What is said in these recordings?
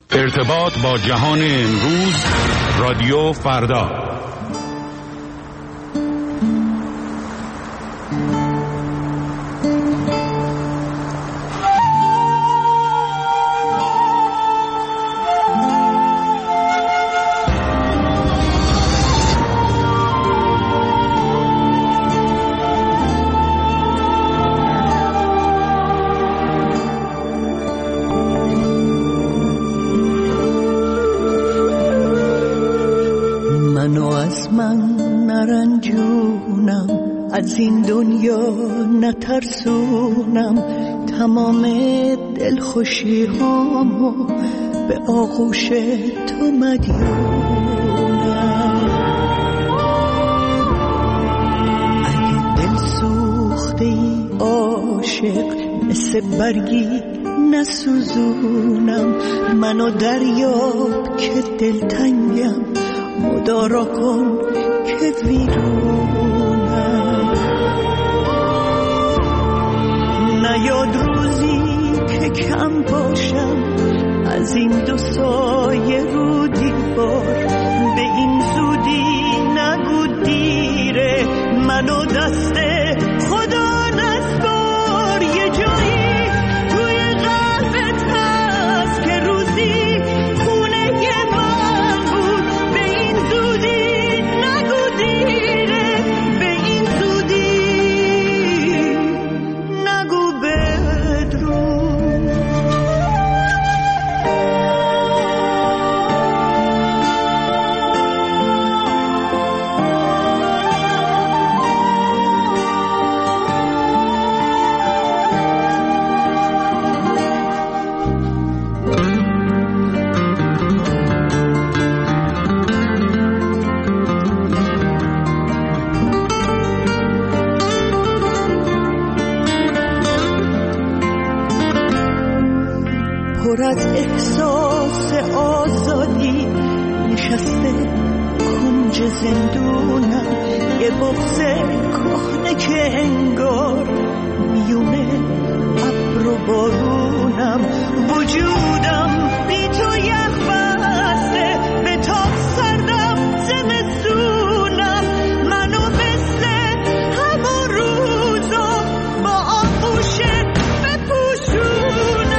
ارتباط با جهان امروز، رادیو فردا. از این دنیا نترسونم، تمام دلخوشی هامو به آغوش تو مدیونم. اگه دل سوخته ای عاشق مثل برگی نسوزونم، منو دریاب که دلتنگم، مدارا کن که ویرونم. نیاد روزی که کم باشم از این دو سایه رو دیوار، به این زودی نگو دیره، منو دست خدا نسپار. یه جایی توی قلبت هست که روزی خونه من بود، به این زودی نگو دیره، به این زودی نگو بدرود. پر از احساس آزادی نشسته کنج زندونم، یه بغض کهنه که انگار میونه ابر و بارونم. وجودم بی تو یخ بسته، به تاب سردم زمستونم، منو مثل همون روزا با آغوشت بپوشونم.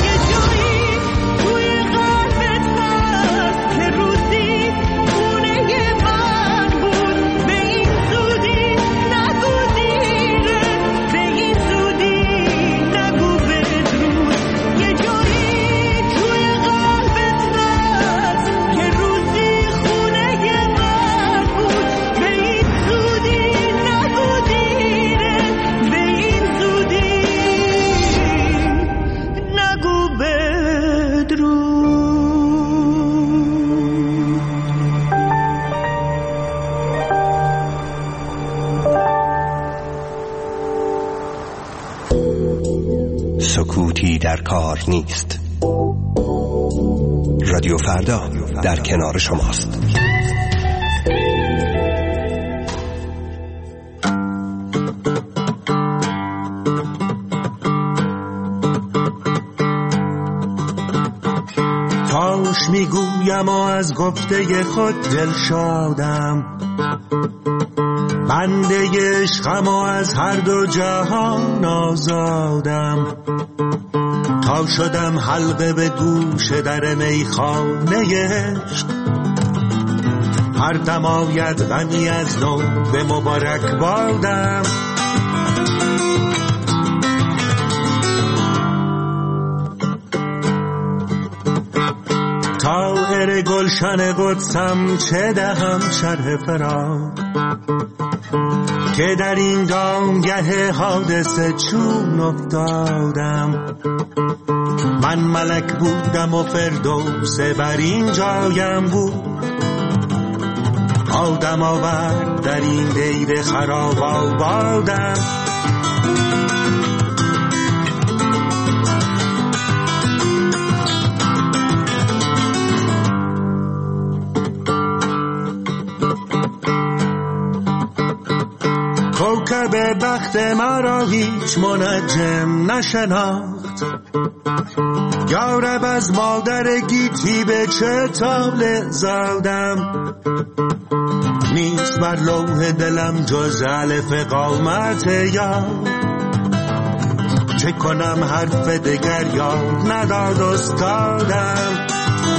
سکوتی در کار نیست. رادیو فردا در کنار شماست. تاش میگویم و از گفته خود دل شادم، بنده عشقم و از هر دو جهان آزادم. تا شدم حلقه به گوش در میخانه عشق، هر دم آید غمی از نو به مبارک بادم. طائر گلشن قدسم چه دهم شرح فراق، که در این دامگه حادثه چون افتادم. من ملک بودم و فردوس بر این جایم بود، آدم آورد در این دیر خراب آبادم. کوکب بخت ما را هیچ منجم نشناخت، یارب از مادر گیتی به چه طاله زادم، نیست بر لوح دلم جز الف قامت یاد. چه کنم حرف دگر یاد نداد استادم.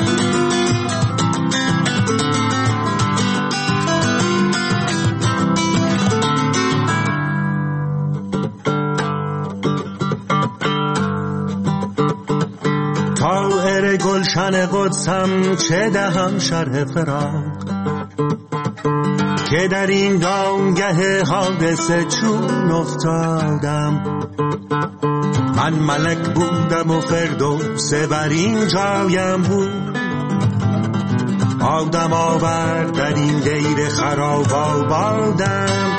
طائر گلشن قدسم چه دهم شرح فراق، که در این دامگه حادثه چون افتادم. من ملک بودم و فردوس بر این جایم بود، آدم آورد در این دیر خراب آبادم.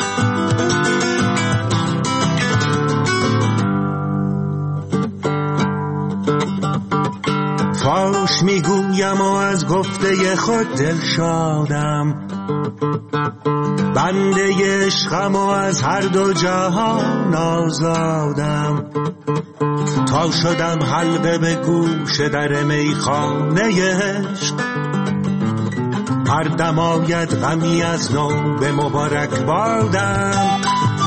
فاش میگویم و از گفته خود دل شادم، بنده عشقم و از هر دو جهان آزادم. تا شدم حلقه به گوش در میخانه عشق، هر دم آید غمی از نو به مبارک بادم.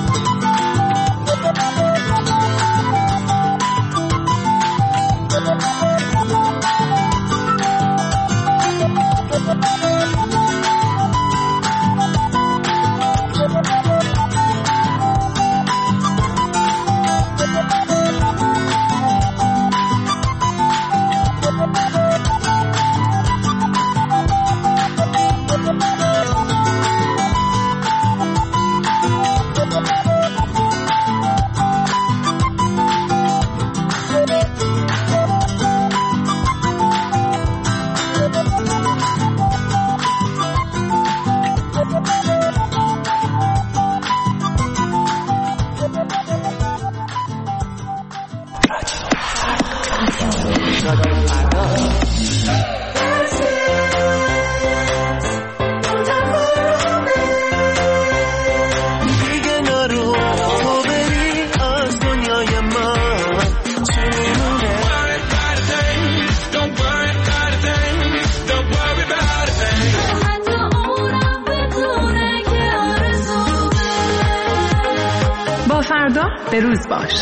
فردا به روز باش.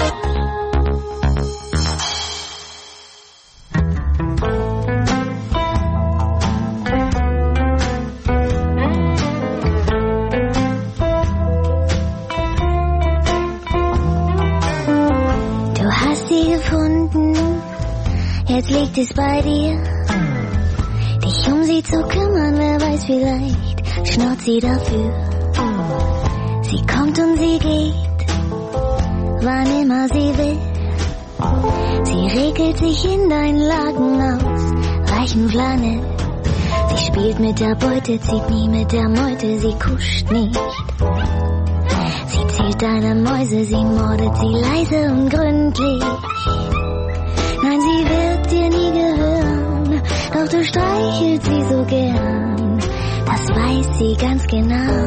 Du hast sie gefunden, jetzt liegt es bei dir, dich sie zu kümmern, wer weiß, vielleicht schnurrt sie dafür. Sie kommt und sie geht, wann immer sie will. Sie regelt sich in deinen Laken aus weichen Flanell. Sie spielt mit der Beute, zieht nie mit der Meute, sie kuscht nicht. Sie zählt deine Mäuse, sie mordet sie leise und gründlich. Nein, sie wird dir nie gehören, doch du streichelst sie so gern. Das weiß sie ganz genau.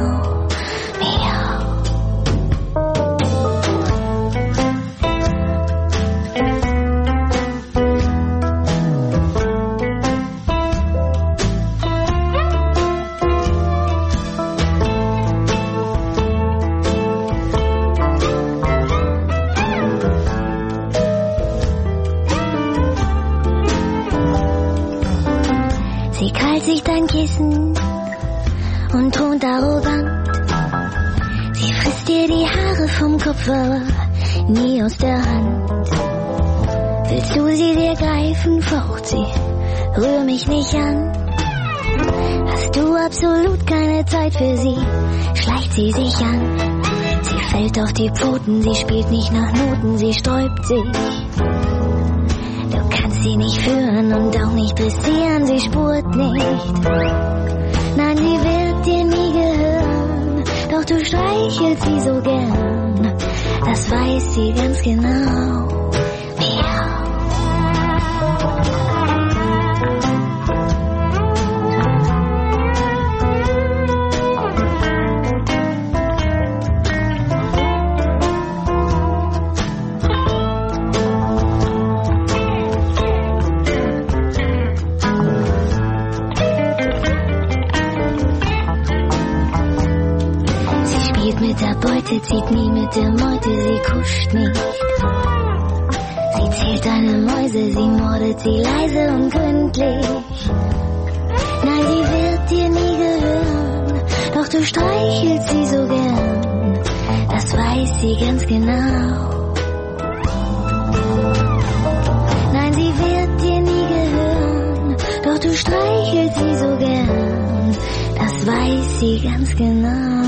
Sie krallt sich dein Kissen und thront arrogant. Sie frisst dir die Haare vom Kopf, aber nie aus der Hand. Willst du sie dir greifen, faucht sie, rühr mich nicht an. Hast du absolut keine Zeit für sie, schleicht sie sich an. Sie fällt auf die Pfoten, sie spielt nicht nach Noten, sie sträubt sich. Du kannst sie nicht führen und auch nicht dressieren, sie spurt nicht. Nein, sie wird dir nie gehören, doch du streichelst sie so gern. Das weiß sie ganz genau. Kälte zieht nie mit der Meute, sie kuscht nicht. Sie zählt deine Mäuse, sie mordet sie leise und gründlich. Nein, sie wird dir nie gehören, doch du streichelst sie so gern, das weiß sie ganz genau. Nein, sie wird dir nie gehören, doch du streichelst sie so gern, das weiß sie ganz genau.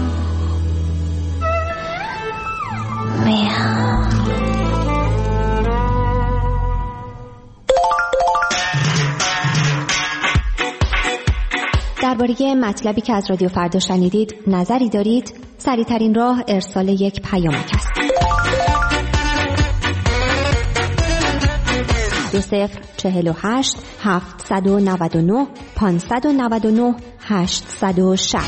Miau. درباره مطلبی که از رادیو فردا شنیدید نظری دارید؟ سریع‌ترین راه ارسال یک پیامک است. 2048 799 599 860.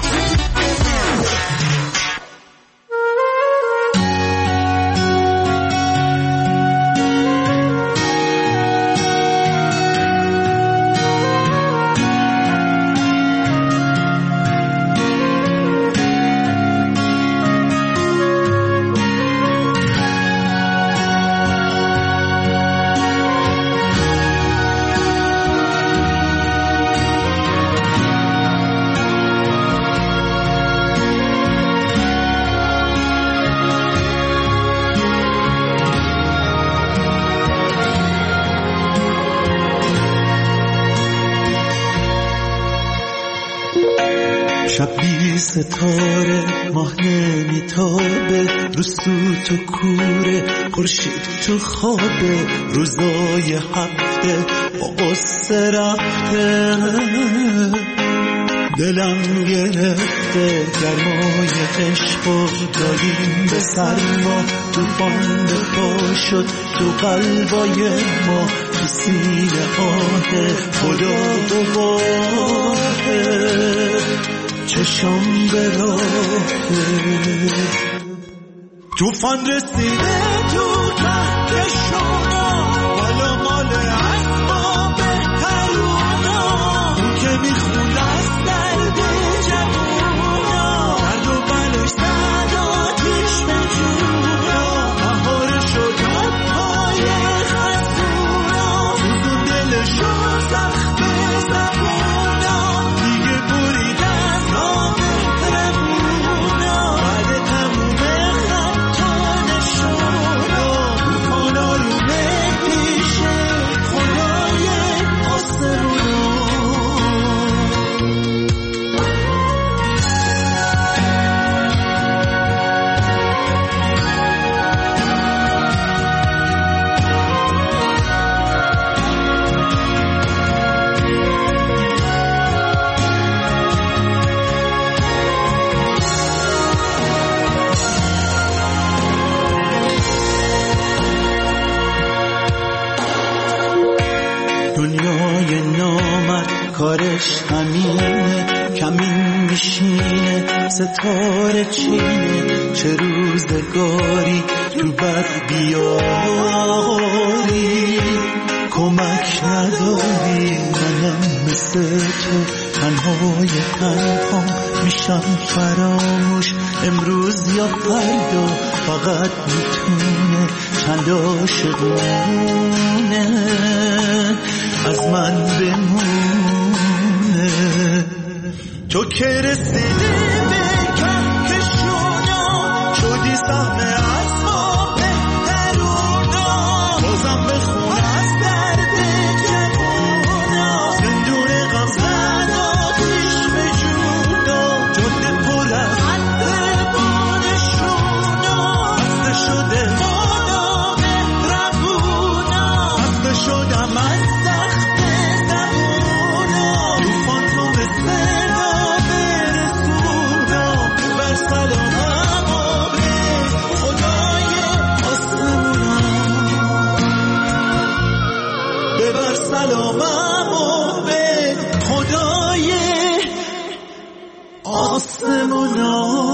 شب بی ستاره ماه نمیتابه، رو سوت و کوره خورشید تو خوابه، روزای هفته با قصه رفته، دلم گرفته گرمای عشق و داریم به سرما، توفان به پا شد تو قلبای ما، تو سینه آه خدا دوباره چشم به راهه، توفان رسیده تو کهکشونا، بالا مال اسباب بهترونا، اون که میخوند از درد جوونا، درد و بلش زد آتیش به جونا، بهار شد پای خزونا، سوزون دلشو زخم زبونا، دیگه بریدن را مهربونا، بعد تموم خطا نشونا، توفان آرومه پیش خدای آسمونا. دنیای نامرد کارش همینه، کمین میشینه ستاره چینه، چه روزگاری تو بد بیاری، کمک نداری منم مثل تو، تنهای تنها میشم فراموش، امروز یا فردا فقط میتونه چند عاشقونه از من بمونه، تو که رسیدی به کهکشونا، شدی سهم از ما بهترونا، بازم بخون از درد جوونا، زندون غم زد آتیش به جونا، جاده پر از عطربانشونا، خسته شده خدا مهربونا، خسته شدم از سخت زبونا، توفان رو به صدا برسونا، بر سلامم و به خدای آسمونا، ببر سلامم و به خدای آسمونا.